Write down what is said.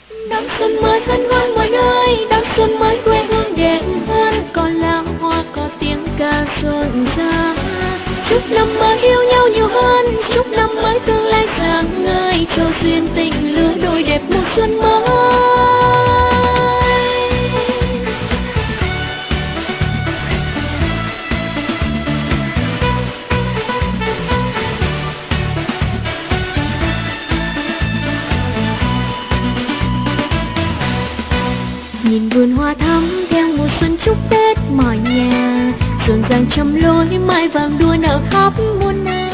Đón xuân mới hân hoan mọi nơi, đón xuân mới quê hương đẹp hơn, có lá hoa có tiếng ca rộn rã. Chúc năm mới yêu nhau nhiều hơn, chúc năm mới tương lai sáng ngời, cho duyên tình lứa đôi đẹp mùa xuân mới. Nhìn vườn hoa thắm theo mùa xuân chúc Tết mọi nhà, rộn ràng trăm lối mai vàng đua nở khắp muôn nơi.